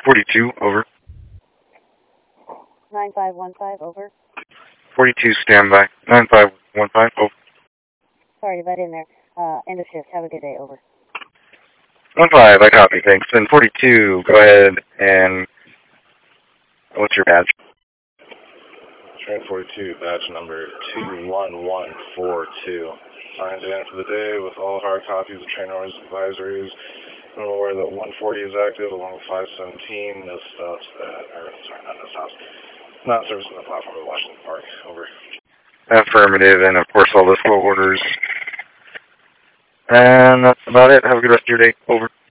42, over. 9515, over. 42, standby. 9515, over. Sorry to butt in there. End of shift. Have a good day, over. 15, I copy, thanks. Then 42, go ahead and what's your badge? Train 42, badge number 21142. Signed in for the day with all hard copies of train orders and advisories. I'm aware that 140 is active along with 517. No stops not servicing the platform of Washington Park. Over. Affirmative, and of course all the slow orders. And that's about it. Have a good rest of your day. Over.